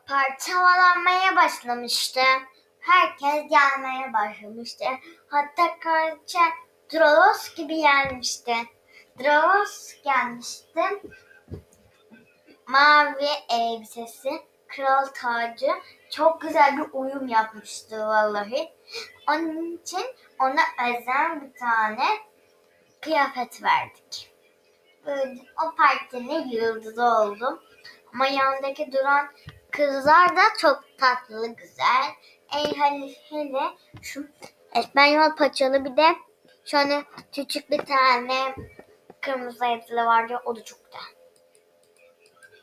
parçalanmaya başlamıştı. Herkes gelmeye başlamıştı. Hatta kraliçe Drolos gibi gelmişti. Drolos gelmişti. Mavi elbisesi, kral tacı, çok güzel bir uyum yapmıştı vallahi. Onun için ona özel bir tane kıyafet verdik. Böyle o partinin yıldızı oldum. Ama yanındaki duran kızlar da çok tatlı, güzel. Hele şu esmerol paçalı bir de şöyle küçük bir tane kırmızı elbise vardı. O da çok güzel.